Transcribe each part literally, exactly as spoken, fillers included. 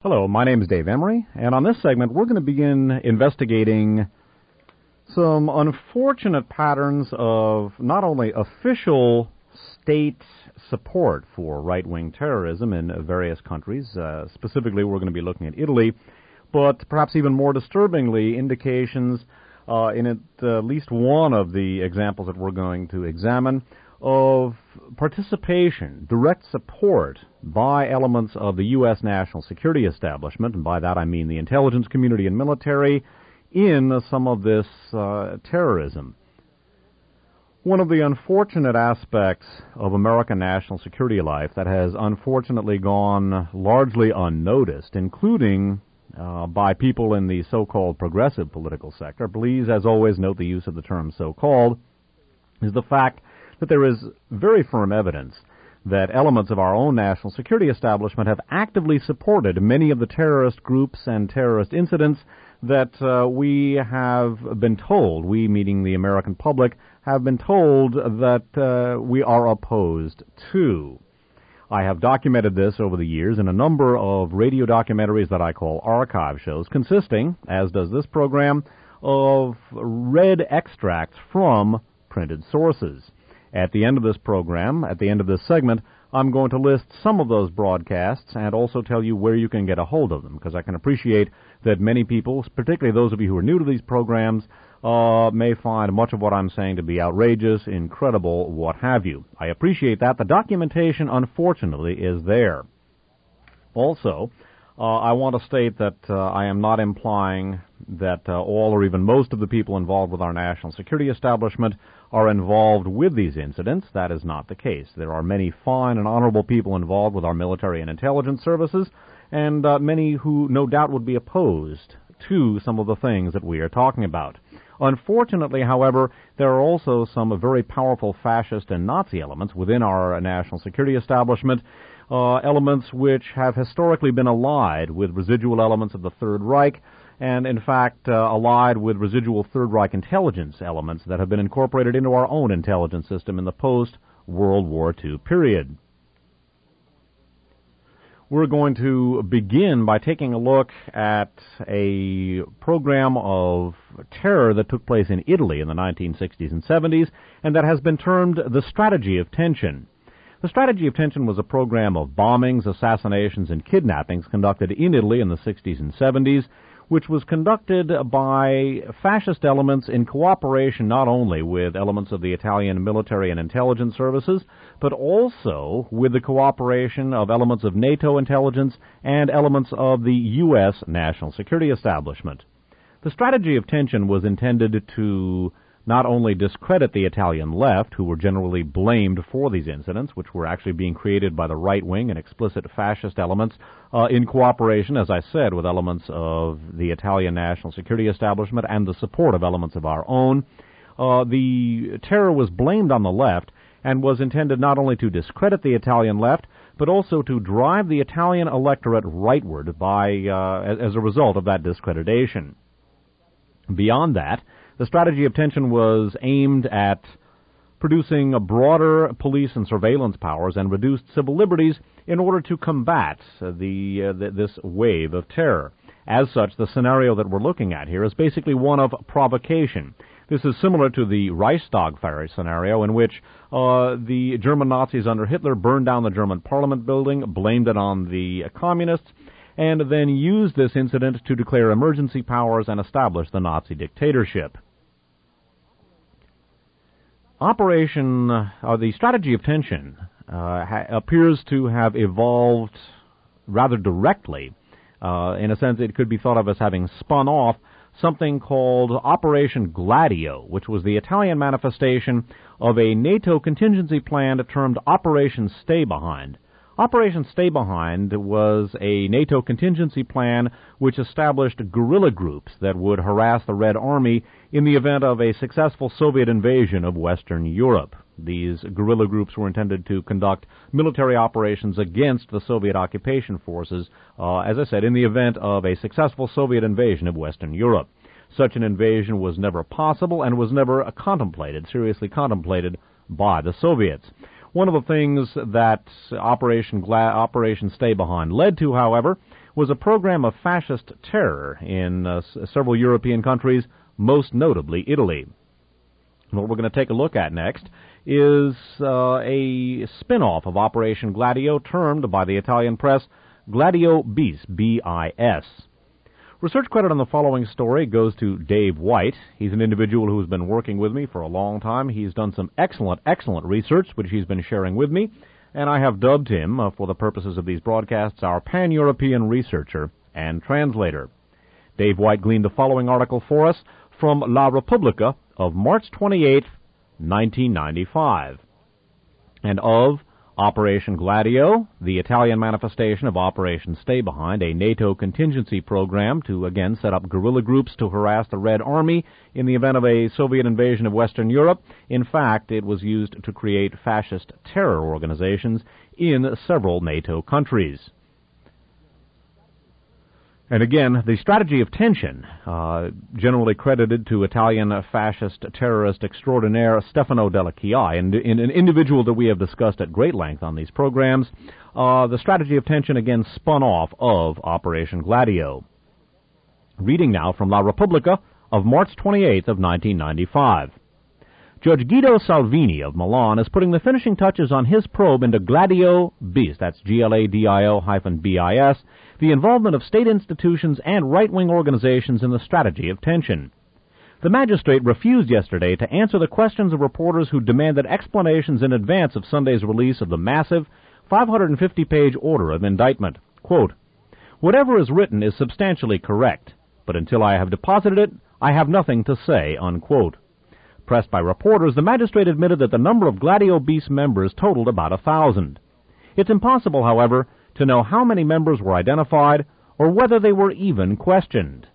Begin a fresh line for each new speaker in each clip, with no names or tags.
Hello, my name is Dave Emery, and on this segment we're going to begin investigating some unfortunate patterns of not only official state support for right-wing terrorism in various countries. Uh, specifically, we're going to be looking at Italy, but perhaps even more disturbingly, indications uh, in at uh, least one of the examples that we're going to examine of participation, direct support by elements of the U S national security establishment, and by that I mean the intelligence community and military, in some of this uh, terrorism. One of the unfortunate aspects of American national security life that has unfortunately gone largely unnoticed, including uh, by people in the so-called progressive political sector, please, as always, note the use of the term so-called, is the fact that there is very firm evidence that elements of our own national security establishment have actively supported many of the terrorist groups and terrorist incidents that uh, we have been told, we meaning the American public, have been told that uh, we are opposed to. I have documented this over the years in a number of radio documentaries that I call archive shows, consisting, as does this program, of read extracts from printed sources. At the end of this program, at the end of this segment, I'm going to list some of those broadcasts and also tell you where you can get a hold of them, because I can appreciate that many people, particularly those of you who are new to these programs, uh, may find much of what I'm saying to be outrageous, incredible, what have you. I appreciate that. The documentation, unfortunately, is there. Also, uh, I want to state that uh, I am not implying that uh, all or even most of the people involved with our national security establishment are involved with these incidents. That is not the case. There are many fine and honorable people involved with our military and intelligence services, and uh, many who no doubt would be opposed to some of the things that we are talking about. Unfortunately, however, there are also some very powerful fascist and Nazi elements within our national security establishment, uh, elements which have historically been allied with residual elements of the Third Reich, and in fact uh, allied with residual Third Reich intelligence elements that have been incorporated into our own intelligence system in the post-World War Two period. We're going to begin by taking a look at a program of terror that took place in Italy in the nineteen sixties and seventies, and that has been termed the Strategy of Tension. The Strategy of Tension was a program of bombings, assassinations, and kidnappings conducted in Italy in the sixties and seventies, which was conducted by fascist elements in cooperation not only with elements of the Italian military and intelligence services, but also with the cooperation of elements of NATO intelligence and elements of the U S national security establishment. The Strategy of Tension was intended to not only discredit the Italian left, who were generally blamed for these incidents, which were actually being created by the right-wing and explicit fascist elements, uh, in cooperation, as I said, with elements of the Italian national security establishment and the support of elements of our own. Uh, the terror was blamed on the left and was intended not only to discredit the Italian left, but also to drive the Italian electorate rightward by, uh, as, as a result of that discreditation. Beyond that, the Strategy of Tension was aimed at producing a broader police and surveillance powers and reduced civil liberties in order to combat uh, the, uh, the this wave of terror. As such, the scenario that we're looking at here is basically one of provocation. This is similar to the Reichstag fire scenario, in which uh, the German Nazis under Hitler burned down the German parliament building, blamed it on the uh, communists, and then used this incident to declare emergency powers and establish the Nazi dictatorship. Operation, uh, the Strategy of Tension uh, ha- appears to have evolved rather directly. Uh, in a sense, it could be thought of as having spun off something called Operation Gladio, which was the Italian manifestation of a NATO contingency plan termed Operation Stay Behind. Operation Stay Behind was a NATO contingency plan which established guerrilla groups that would harass the Red Army in the event of a successful Soviet invasion of Western Europe. These guerrilla groups were intended to conduct military operations against the Soviet occupation forces, uh, as I said, in the event of a successful Soviet invasion of Western Europe. Such an invasion was never possible and was never uh, contemplated, seriously contemplated by the Soviets. One of the things that Operation Gla- Operation Stay Behind led to, however, was a program of fascist terror in uh, s- several European countries, most notably Italy. What we're going to take a look at next is uh, a spin-off of Operation Gladio termed by the Italian press Gladio Bis, B I S. Research credit on the following story goes to Dave White. He's an individual who has been working with me for a long time. He's done some excellent, excellent research, which he's been sharing with me, and I have dubbed him, uh, for the purposes of these broadcasts, our pan-European researcher and translator. Dave White gleaned the following article for us from La Repubblica of March twenty-eighth, nineteen ninety-five, and of Operation Gladio, the Italian manifestation of Operation Stay Behind, a NATO contingency program to again set up guerrilla groups to harass the Red Army in the event of a Soviet invasion of Western Europe. In fact, it was used to create fascist terror organizations in several NATO countries. And again, the strategy of tension, uh, generally credited to Italian fascist terrorist extraordinaire Stefano Della Chiaia, and in an individual that we have discussed at great length on these programs, uh, the strategy of tension again spun off of Operation Gladio. Reading now from La Repubblica of March twenty-eighth of nineteen ninety-five. Judge Guido Salvini of Milan is putting the finishing touches on his probe into Gladio Bis, that's G L A D I O hyphen B I S, the involvement of state institutions and right-wing organizations in the strategy of tension. The magistrate refused yesterday to answer the questions of reporters who demanded explanations in advance of Sunday's release of the massive five hundred fifty page order of indictment. Quote, "Whatever is written is substantially correct, but until I have deposited it, I have nothing to say," unquote. Pressed by reporters, the magistrate admitted that the number of Gladio Bis members totaled about a thousand. It's impossible, however, to know how many members were identified or whether they were even questioned.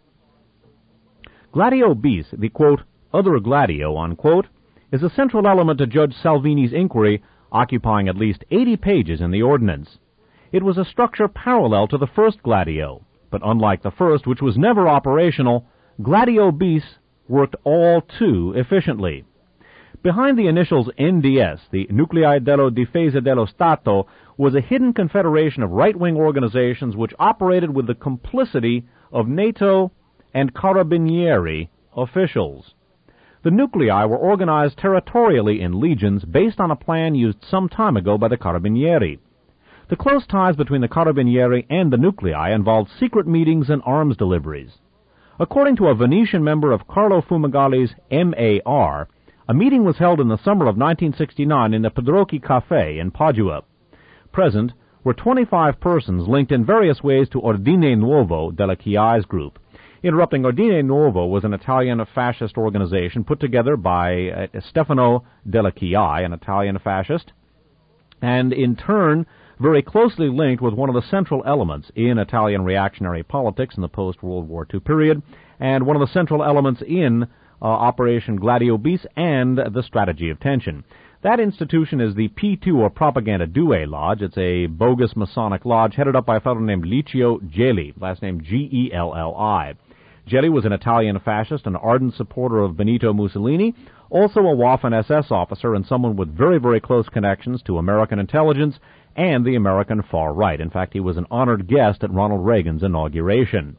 Gladio Bis, the, quote, other Gladio, unquote, is a central element to Judge Salvini's inquiry, occupying at least eighty pages in the ordinance. It was a structure parallel to the first Gladio, but unlike the first, which was never operational, Gladio Bis worked all too efficiently. Behind the initials N D S, the Nuclei dello Difesa dello Stato, was a hidden confederation of right-wing organizations which operated with the complicity of NATO and Carabinieri officials. The nuclei were organized territorially in legions based on a plan used some time ago by the Carabinieri. The close ties between the Carabinieri and the nuclei involved secret meetings and arms deliveries. According to a Venetian member of Carlo Fumagali's M A R, a meeting was held in the summer of nineteen sixty-nine in the Pedrocchi Cafe in Padua. Present were twenty-five persons linked in various ways to Ordine Nuovo, Della Chiaia's group. Interrupting, Ordine Nuovo was an Italian fascist organization put together by uh, Stefano Della Chiaia, an Italian fascist, and in turn very closely linked with one of the central elements in Italian reactionary politics in the post-World War Two period, and one of the central elements in uh, Operation Gladio Bis and the strategy of tension. That institution is the P two, or Propaganda Due Lodge. It's a bogus Masonic lodge headed up by a fellow named Licio Gelli, last name G E L L I. Gelli was an Italian fascist, an ardent supporter of Benito Mussolini, also a Waffen S S officer, and someone with very, very close connections to American intelligence and the American far right. In fact, he was an honored guest at Ronald Reagan's inauguration.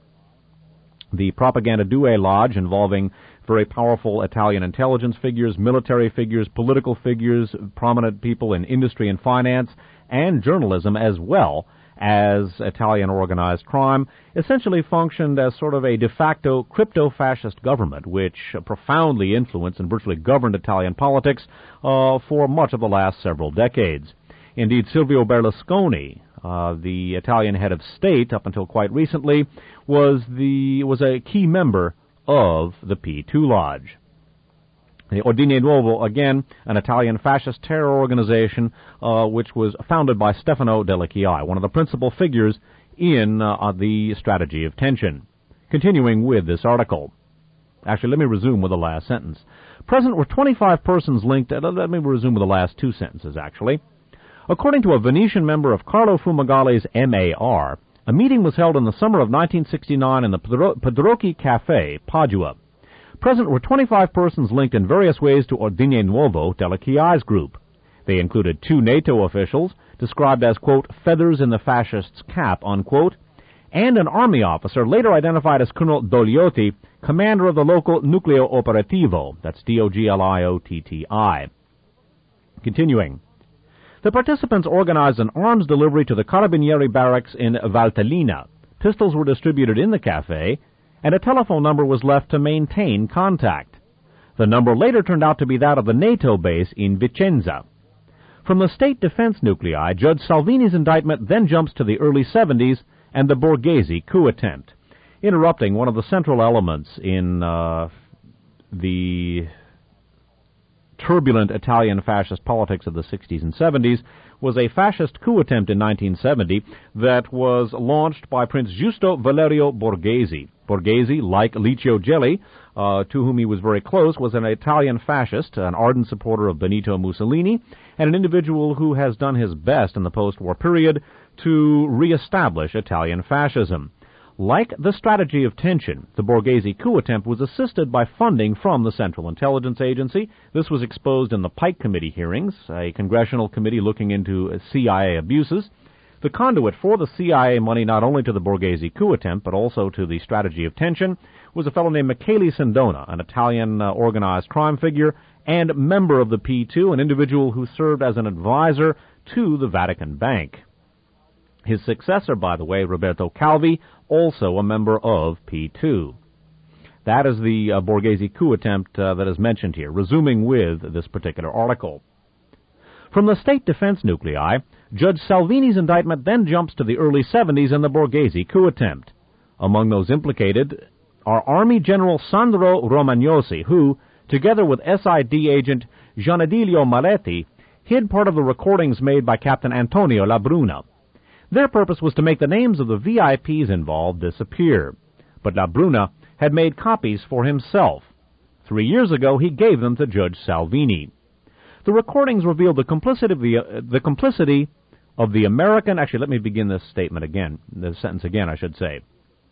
The Propaganda Due Lodge, involving very powerful Italian intelligence figures, military figures, political figures, prominent people in industry and finance, and journalism, as well as Italian organized crime, essentially functioned as sort of a de facto crypto-fascist government, which profoundly influenced and virtually governed Italian politics uh, for much of the last several decades. Indeed, Silvio Berlusconi, uh, the Italian head of state up until quite recently, was the was a key member of the P two Lodge. The Ordine Nuovo, again, an Italian fascist terror organization, uh, which was founded by Stefano Della Chiaia, one of the principal figures in uh, the strategy of tension. Continuing with this article. Actually, let me resume with the last sentence. Present were twenty-five persons linked. Uh, let me resume with the last two sentences, actually. According to a Venetian member of Carlo Fumagali's M A R, a meeting was held in the summer of nineteen sixty-nine in the Pedrocchi Cafe, Padua. Present were twenty-five persons linked in various ways to Ordine Nuovo, Della Chiaia's group. They included two NATO officials, described as, quote, feathers in the fascists' cap, unquote, and an Army officer, later identified as Colonel Dogliotti, commander of the local Nucleo Operativo. That's D O G L I O T T I. Continuing. The participants organized an arms delivery to the Carabinieri barracks in Valtellina. Pistols were distributed in the cafe, and a telephone number was left to maintain contact. The number later turned out to be that of the NATO base in Vicenza. From the state defense nuclei, Judge Salvini's indictment then jumps to the early seventies and the Borghese coup attempt, interrupting one of the central elements in uh, the turbulent Italian fascist politics of the sixties and seventies was a fascist coup attempt in nineteen seventy that was launched by Prince Giusto Valerio Borghese. Borghese, like Licio Gelli, uh, to whom he was very close, was an Italian fascist, an ardent supporter of Benito Mussolini, and an individual who has done his best in the post-war period to reestablish Italian fascism. Like the strategy of tension, the Borghese coup attempt was assisted by funding from the Central Intelligence Agency. This was exposed in the Pike Committee hearings, a congressional committee looking into C I A abuses. The conduit for the C I A money not only to the Borghese coup attempt, but also to the strategy of tension, was a fellow named Michele Sindona, an Italian uh, organized crime figure and member of the P two, an individual who served as an advisor to the Vatican Bank. His successor, by the way, Roberto Calvi, also a member of P two. That is the uh, Borghese coup attempt uh, that is mentioned here, resuming with this particular article. From the state defense nuclei, Judge Salvini's indictment then jumps to the early seventies and the Borghese coup attempt. Among those implicated are Army General Sandro Romagnosi, who, together with S I D agent Gianadilio Maletti, hid part of the recordings made by Captain Antonio Labruna. Their purpose was to make the names of the V I Ps involved disappear. But Labruna had made copies for himself. Three years ago, he gave them to Judge Salvini. The recordings revealed the complicity of the, uh, the complicity of the American... Actually, let me begin this statement again, this sentence again, I should say.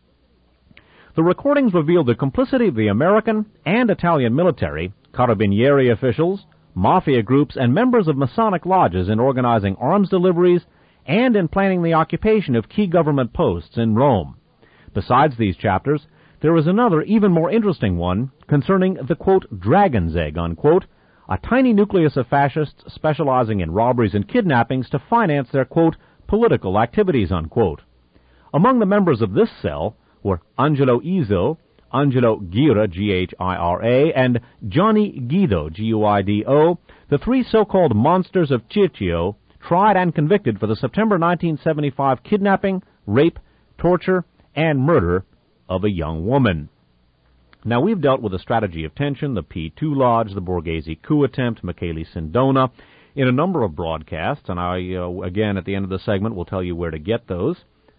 The recordings revealed the complicity of the American and Italian military, Carabinieri officials, mafia groups, and members of Masonic lodges in organizing arms deliveries and in planning the occupation of key government posts in Rome. Besides these chapters, there is another, even more interesting one, concerning the, quote, dragon's egg, unquote, a tiny nucleus of fascists specializing in robberies and kidnappings to finance their, quote, political activities, unquote. Among the members of this cell were Angelo Izzo, Angelo Ghira, G H I R A, and Johnny Guido, G U I D O, the three so-called monsters of Circio, tried and convicted for the September nineteen seventy-five kidnapping, rape, torture, and murder of a young woman. Now, we've dealt with the strategy of tension, the P two Lodge, the Borghese coup attempt, Michele Sindona, in a number of broadcasts, and I, uh, again, at the end of the segment, will tell you where to get those.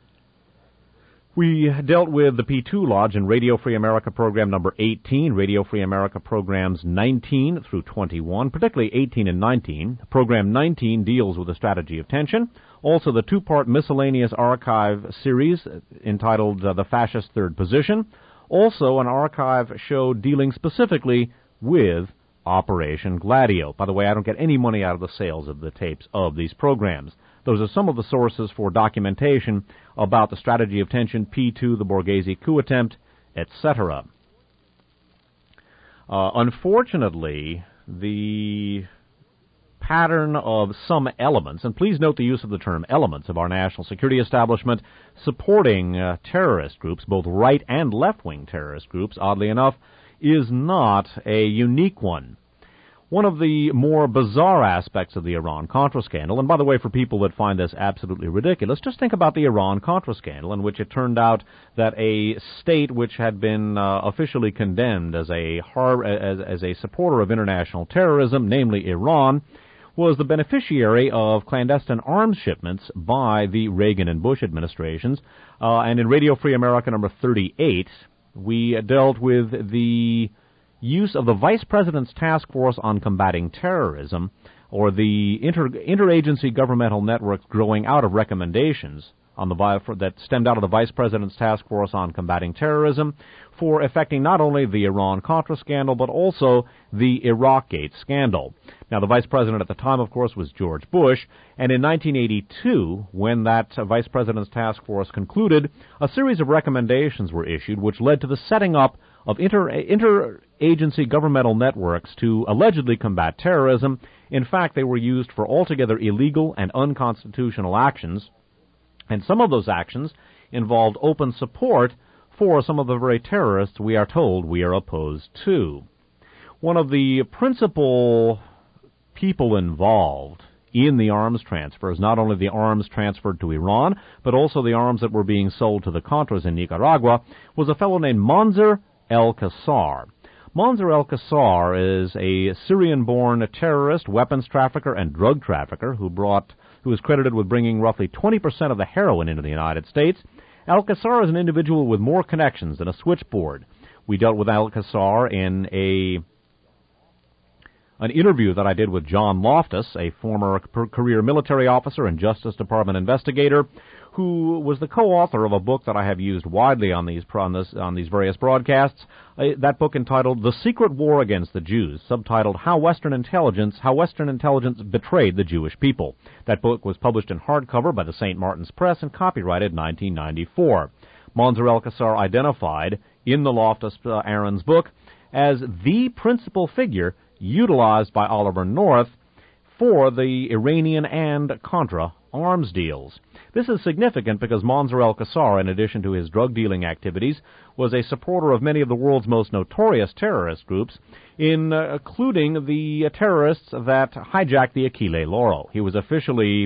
We dealt with the P two Lodge in Radio Free America program number eighteen, Radio Free America programs nineteen through twenty-one, particularly eighteen and nineteen. Program nineteen deals with the strategy of tension. Also, the two-part miscellaneous archive series entitled uh, The Fascist Third Position. Also, an archive show dealing specifically with Operation Gladio. By the way, I don't get any money out of the sales of the tapes of these programs. Those are some of the sources for documentation about the strategy of tension, P two, the Borghese coup attempt, et cetera. Uh, unfortunately, the pattern of some elements, and please note the use of the term elements of our national security establishment, supporting uh, terrorist groups, both right and left-wing terrorist groups, oddly enough, is not a unique one. One of the more bizarre aspects of the Iran-Contra scandal, and by the way, for people that find this absolutely ridiculous, just think about the Iran-Contra scandal, in which it turned out that a state which had been uh, officially condemned as a har- as, as a supporter of international terrorism, namely Iran, was the beneficiary of clandestine arms shipments by the Reagan and Bush administrations. Uh, and in Radio Free America number thirty-eight, we dealt with the use of the Vice President's Task Force on Combating Terrorism, or the inter- interagency governmental networks growing out of recommendations on the that stemmed out of the Vice President's Task Force on Combating Terrorism for affecting not only the Iran-Contra scandal, but also the Iraqgate scandal. Now, the Vice President at the time, of course, was George Bush, and in nineteen eighty-two, when that uh, Vice President's Task Force concluded, a series of recommendations were issued which led to the setting up of inter interagency governmental networks to allegedly combat terrorism. In fact, they were used for altogether illegal and unconstitutional actions, and some of those actions involved open support for some of the very terrorists we are told we are opposed to. One of the principal people involved in the arms transfers, not only the arms transferred to Iran, but also the arms that were being sold to the Contras in Nicaragua, was a fellow named Manzur al-Qassar. Manzur al-Qassar is a Syrian-born terrorist, weapons trafficker, and drug trafficker who brought, who is credited with bringing roughly twenty percent of the heroin into the United States. Al-Qassar is an individual with more connections than a switchboard. We dealt with Al-Qassar in a an interview that I did with John Loftus, a former career military officer and Justice Department investigator, who was the co-author of a book that I have used widely on these on, this, on these various broadcasts. Uh, that book entitled "The Secret War Against the Jews," subtitled "How Western Intelligence How Western Intelligence Betrayed the Jewish People." That book was published in hardcover by the Saint Martin's Press and copyrighted nineteen ninety-four. Manzur al-Qassar identified in the Loftus uh, Aaron's book as the principal figure utilized by Oliver North for the Iranian and Contra arms deals. This is significant because Manzur al-Qassar, in addition to his drug-dealing activities, was a supporter of many of the world's most notorious terrorist groups, in, uh, including the uh, terrorists that hijacked the Achille Lauro. He was officially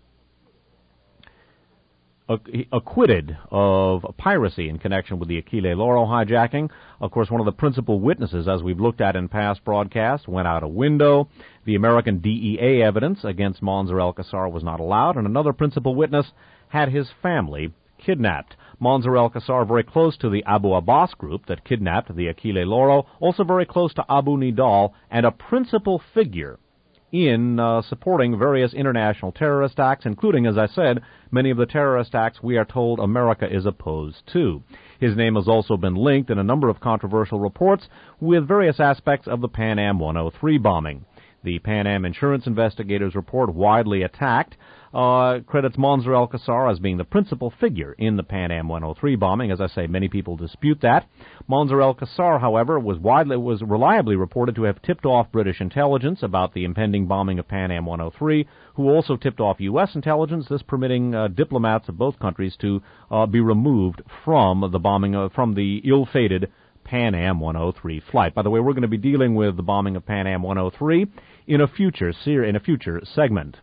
acquitted of piracy in connection with the Achille Lauro hijacking. Of course, one of the principal witnesses, as we've looked at in past broadcasts, went out a window. The American D E A evidence against Manzur al-Qassar was not allowed, and another principal witness had his family kidnapped. Manzur al-Qassar, very close to the Abu Abbas group that kidnapped the Achille Lauro, also very close to Abu Nidal, and a principal figure in uh, supporting various international terrorist acts, including, as I said, many of the terrorist acts we are told America is opposed to. His name has also been linked in a number of controversial reports with various aspects of the Pan Am one oh three bombing. The Pan Am insurance investigators report, widely attacked, uh, credits Manzur al-Qassar as being the principal figure in the Pan Am one oh three bombing. As I say, many people dispute that. Manzur al-Qassar, however, was widely was reliably reported to have tipped off British intelligence about the impending bombing of Pan Am one oh three, who also tipped off U S intelligence, this permitting uh, diplomats of both countries to uh, be removed from the bombing uh, from the ill-fated Pan Am one oh three flight. By the way, we're going to be dealing with the bombing of Pan Am one oh three in a future in a future segment.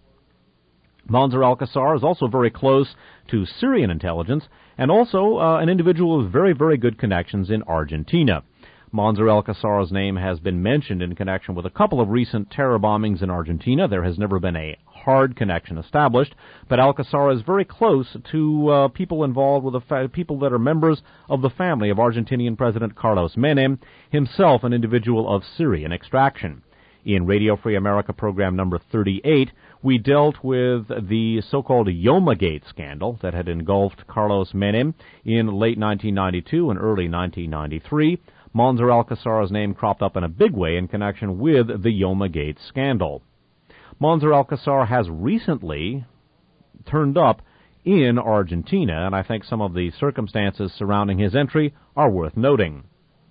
Manzur al-Qassar is also very close to Syrian intelligence and also uh, an individual with very, very good connections in Argentina. Manzur al-Qassar's name has been mentioned in connection with a couple of recent terror bombings in Argentina. There has never been a hard connection established, but al-Qassar is very close to uh, people involved with the fa- people that are members of the family of Argentinian President Carlos Menem, himself an individual of Syrian extraction. In Radio Free America program number thirty-eight, we dealt with the so-called Yomagate scandal that had engulfed Carlos Menem in late nineteen ninety-two and early nineteen ninety-three. Manzur al-Qassar's name cropped up in a big way in connection with the Yomagate scandal. Manzur al-Qassar has recently turned up in Argentina, and I think some of the circumstances surrounding his entry are worth noting.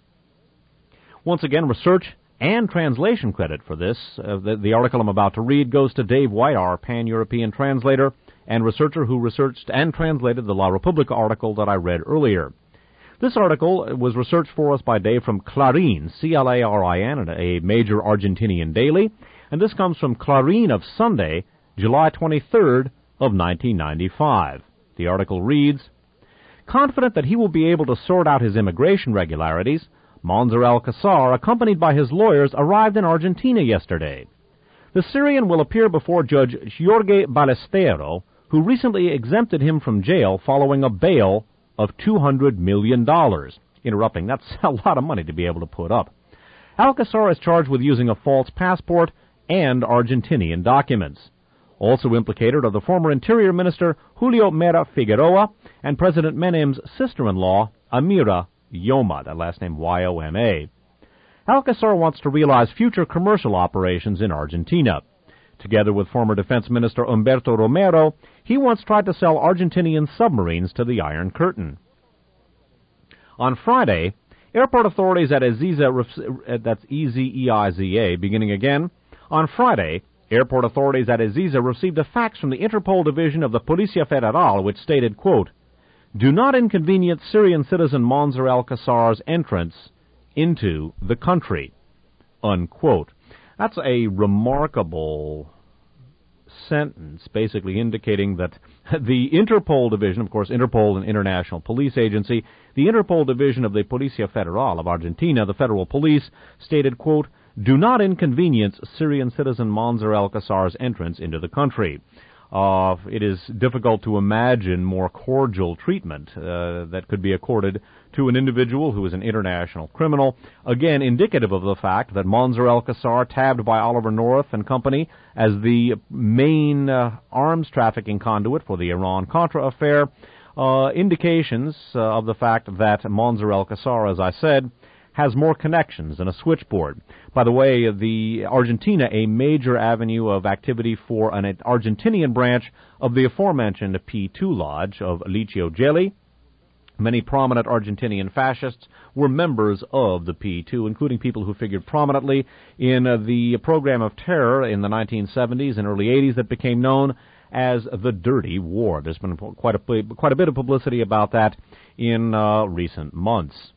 Once again, research and translation credit for this, uh, the, the article I'm about to read, goes to Dave Weyar, pan-European translator and researcher who researched and translated the La Repubblica article that I read earlier. This article was researched for us by Dave from Clarín, C L A R I N, a major Argentinian daily, and this comes from Clarín of Sunday, July twenty-third of nineteen ninety-five. The article reads, "Confident that he will be able to sort out his immigration regularities, Manzur al-Qassar, accompanied by his lawyers, arrived in Argentina yesterday. The Syrian will appear before Judge Jorge Ballestero, who recently exempted him from jail following a bail of two hundred million dollars. Interrupting, that's a lot of money to be able to put up. Al-Qassar is charged with using a false passport and Argentinian documents. Also implicated are the former Interior Minister Julio Mera Figueroa and President Menem's sister-in-law, Amira Yoma, that last name Y O M A. Alcazar wants to realize future commercial operations in Argentina. Together with former Defense Minister Humberto Romero, he once tried to sell Argentinian submarines to the Iron Curtain. On Friday, airport authorities at Ezeiza, that's E Z E I Z A, beginning again. On Friday, airport authorities at Ezeiza received a fax from the Interpol division of the Policia Federal which stated, quote, "Do not inconvenience Syrian citizen Monzer Alcazar's entrance into the country," unquote. That's a remarkable sentence, basically indicating that the Interpol division, of course, Interpol, an international police agency, the Interpol division of the Policia Federal of Argentina, the federal police, stated, quote, "Do not inconvenience Syrian citizen Monzer Alcazar's entrance into the country." Uh, it is difficult to imagine more cordial treatment uh, that could be accorded to an individual who is an international criminal. Again, indicative of the fact that Monzer Alcazar, tabbed by Oliver North and company as the main uh, arms trafficking conduit for the Iran-Contra affair, uh, indications uh, of the fact that Monzer Alcazar, as I said, has more connections than a switchboard. By the way, the Argentina, a major avenue of activity for an Argentinian branch of the aforementioned P two Lodge of Licio Gelli. Many prominent Argentinian fascists were members of the P two, including people who figured prominently in uh, the program of terror in the nineteen seventies and early eighties that became known as the Dirty War. There's been quite a, quite a bit of publicity about that in uh, recent months.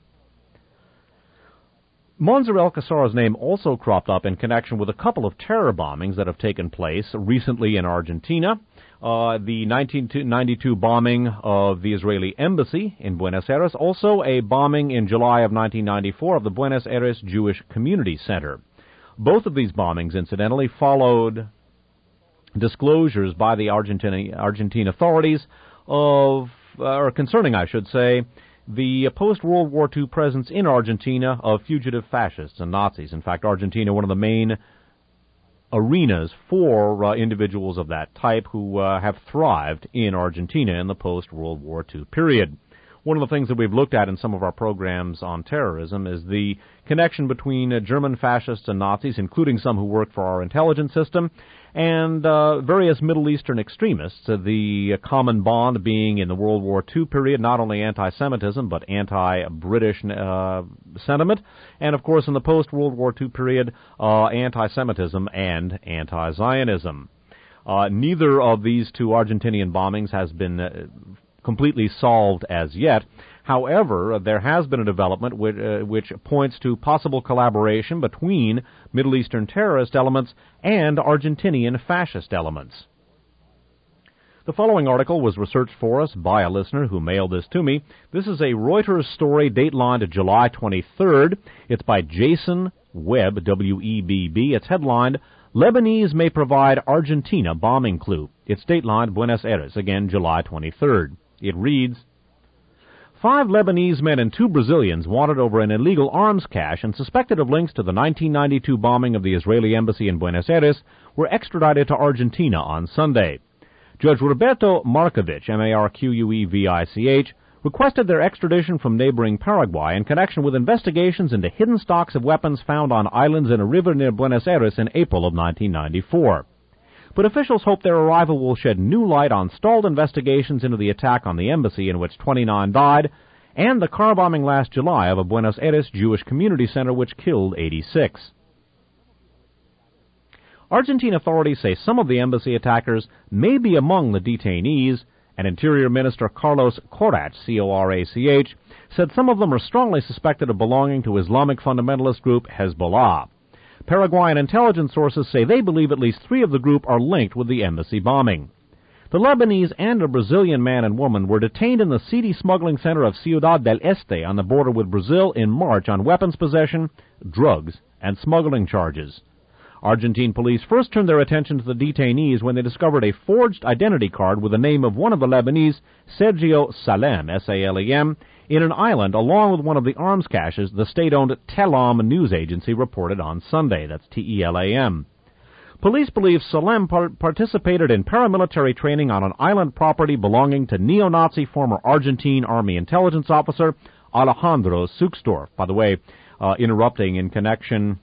Monzer Alcazar's name also cropped up in connection with a couple of terror bombings that have taken place recently in Argentina. Uh, the nineteen ninety-two bombing of the Israeli embassy in Buenos Aires, also a bombing in July of nineteen ninety-four of the Buenos Aires Jewish Community Center. Both of these bombings, incidentally, followed disclosures by the Argentine, Argentine authorities of, uh, or concerning, I should say, the post-World War Two presence in Argentina of fugitive fascists and Nazis. In fact, Argentina, one of the main arenas for uh, individuals of that type who uh, have thrived in Argentina in the post-World War Two period. One of the things that we've looked at in some of our programs on terrorism is the connection between uh, German fascists and Nazis, including some who work for our intelligence system, and uh, various Middle Eastern extremists, uh, the uh, common bond being in the World War Two period not only anti-Semitism but anti-British uh, sentiment, and of course in the post-World War Two period uh, anti-Semitism and anti-Zionism. Uh, neither of these two Argentinian bombings has been uh, completely solved as yet. However, there has been a development which, uh, which points to possible collaboration between Middle Eastern terrorist elements and Argentinian fascist elements. The following article was researched for us by a listener who mailed this to me. This is a Reuters story datelined July twenty-third. It's by Jason Webb, W E B B. It's headlined, "Lebanese May Provide Argentina Bombing Clue." It's datelined Buenos Aires, again July twenty-third. It reads, Five Lebanese men and two Brazilians wanted over an illegal arms cache and suspected of links to the nineteen ninety-two bombing of the Israeli embassy in Buenos Aires were extradited to Argentina on Sunday. Judge Roberto Markovich, M A R Q U E V I C H, requested their extradition from neighboring Paraguay in connection with investigations into hidden stocks of weapons found on islands in a river near Buenos Aires in April of nineteen ninety-four. But officials hope their arrival will shed new light on stalled investigations into the attack on the embassy in which twenty-nine died, and the car bombing last July of a Buenos Aires Jewish community center which killed eighty-six. Argentine authorities say some of the embassy attackers may be among the detainees, and Interior Minister Carlos Corach, C O R A C H, said some of them are strongly suspected of belonging to Islamic fundamentalist group Hezbollah. Paraguayan intelligence sources say they believe at least three of the group are linked with the embassy bombing. The Lebanese and a Brazilian man and woman were detained in the seedy smuggling center of Ciudad del Este on the border with Brazil in March on weapons possession, drugs, and smuggling charges. Argentine police first turned their attention to the detainees when they discovered a forged identity card with the name of one of the Lebanese, Sergio Salem, S A L E M, in an island along with one of the arms caches, the state-owned Telam news agency reported on Sunday. That's T E L A M. Police believe Salem par- participated in paramilitary training on an island property belonging to neo-Nazi former Argentine Army intelligence officer Alejandro Zucksdorf. By the way, uh, interrupting in connection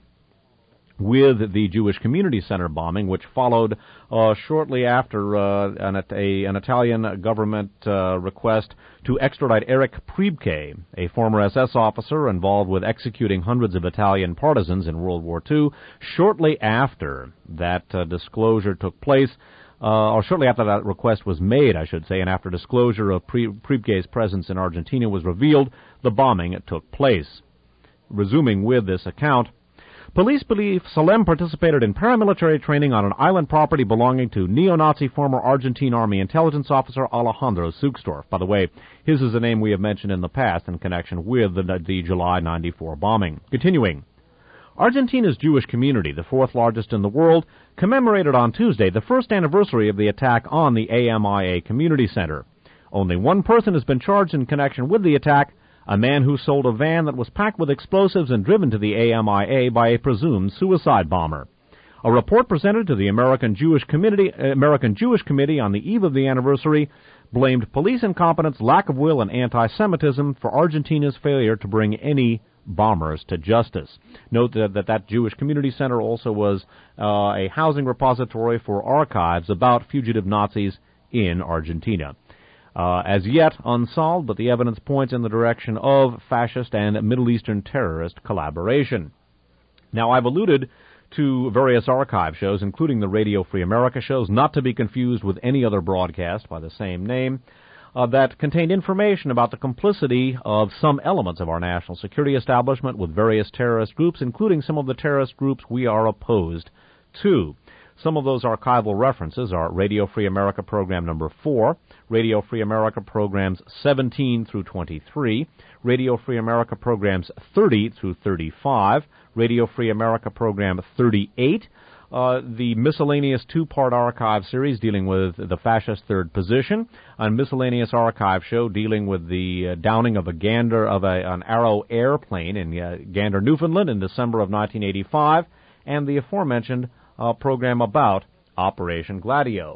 with the Jewish Community Center bombing, which followed uh, shortly after uh, an, a, an Italian government uh, request to extradite Erich Priebke, a former S S officer involved with executing hundreds of Italian partisans in World War Two. Shortly after that uh, disclosure took place, uh, or shortly after that request was made, I should say, and after disclosure of Priebke's presence in Argentina was revealed, the bombing took place. Resuming with this account, police believe Salem participated in paramilitary training on an island property belonging to neo-Nazi former Argentine Army intelligence officer Alejandro Zucksdorf. By the way, his is a name we have mentioned in the past in connection with the, the July ninety-four bombing. Continuing, Argentina's Jewish community, the fourth largest in the world, commemorated on Tuesday the first anniversary of the attack on the A M I A Community Center. Only one person has been charged in connection with the attack, a man who sold a van that was packed with explosives and driven to the A M I A by a presumed suicide bomber. A report presented to the American Jewish Committee, American Jewish Committee on the eve of the anniversary blamed police incompetence, lack of will, and anti-Semitism for Argentina's failure to bring any bombers to justice. Note that that, that Jewish Community Center also was uh, a housing repository for archives about fugitive Nazis in Argentina. Uh, as yet unsolved, but the evidence points in the direction of fascist and Middle Eastern terrorist collaboration. Now, I've alluded to various archive shows, including the Radio Free America shows, not to be confused with any other broadcast by the same name, uh, that contained information about the complicity of some elements of our national security establishment with various terrorist groups, including some of the terrorist groups we are opposed to. Some of those archival references are Radio Free America program number four, Radio Free America programs seventeen through twenty-three, Radio Free America programs thirty through thirty-five, Radio Free America program thirty-eight, uh, the miscellaneous two-part archive series dealing with the fascist third position, a miscellaneous archive show dealing with the uh, downing of a Gander of a, an Arrow airplane in uh, Gander, Newfoundland in December of nineteen eighty-five, and the aforementioned Uh, program about Operation Gladio.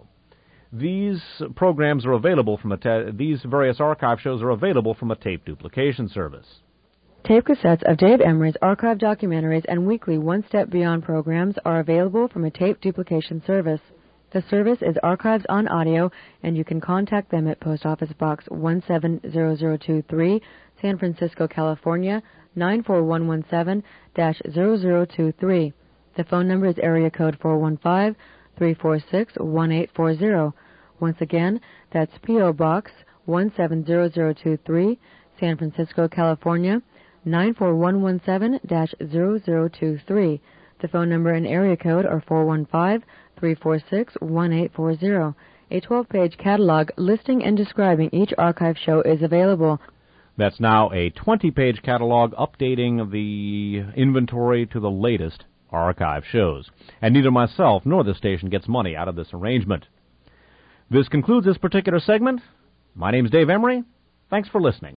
These programs are available from a ta- these various archive shows are available from a tape duplication service.
Tape cassettes of Dave Emery's archive documentaries and weekly One Step Beyond programs are available from a tape duplication service. The service is Archives on Audio, and you can contact them at Post Office Box one seven zero zero two three, San Francisco, California nine four one one seven dash zero zero two three. The phone number is area code four one five, three four six, one eight four zero. Once again, that's P O. Box one seven zero zero two three, San Francisco, California nine four one one seven dash zero zero two three. The phone number and area code are four one five, three four six, one eight four zero. A twelve-page catalog listing and describing each archive show is available.
That's now a twenty-page catalog updating the inventory to the latest archive shows. And neither myself nor the station gets money out of this arrangement. This concludes this particular segment. My name's Dave Emery. Thanks for listening.